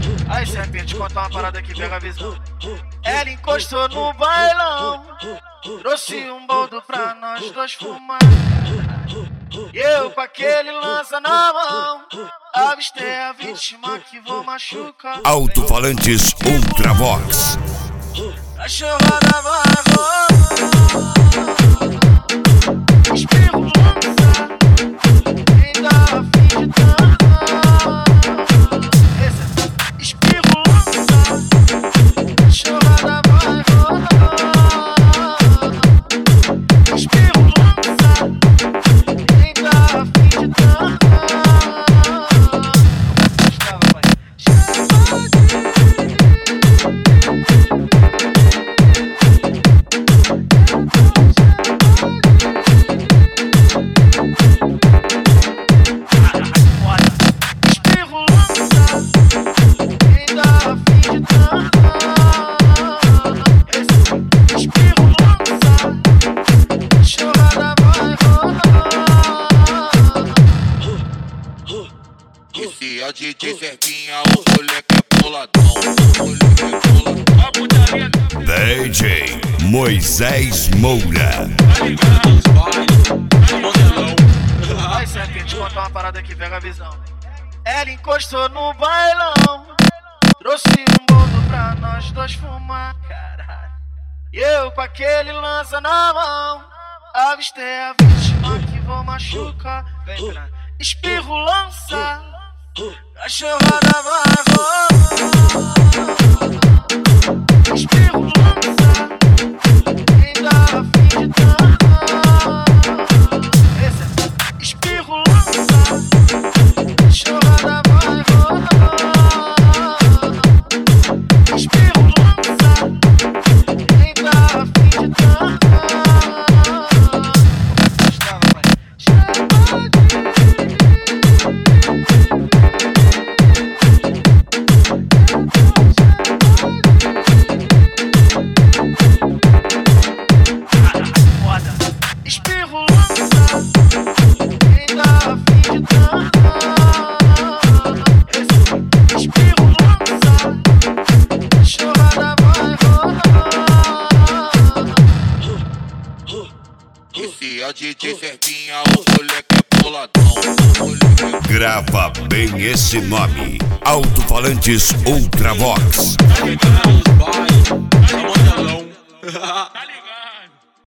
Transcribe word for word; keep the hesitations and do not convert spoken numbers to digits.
Aí serpente, conta uma parada que pega a visão. Ela encostou no bailão, trouxe um boldo pra nós dois fumar. E eu com aquele lança na mão, avistei a vítima que vou machucar. Alto-falantes Ultravox. Cachorrada vai rolar, espirro lança, quem dá a fim de dançar. Esse espirro lança, cachorrada vai rolar, espirro lança, quem dá a fim de dançar. Esse é o D J Serpinha, o moleque é boladão, o moleque é boladão. D J Moisés Moura. Aí serpente, conta uma parada que pega a visão. Ela encostou no bailão, trouxe um boldo pra nós dois fumar. Caralho. E eu com aquele lança na mão, avistei a vítima que vou machucar. Vem pra espirro lança, cachorrada vai rolar, espirro lança, quem dá a fim de dançar. Esse é espirro lança, cachorrada vai rolar, espirro lança, quem dá a fim de dançar. Esse é o D J Serpinha, o moleque é boladão, o moleque é boladão. Grava bem esse nome. Alto-falantes Ultravox. Tá ligado, vai, tá modelão.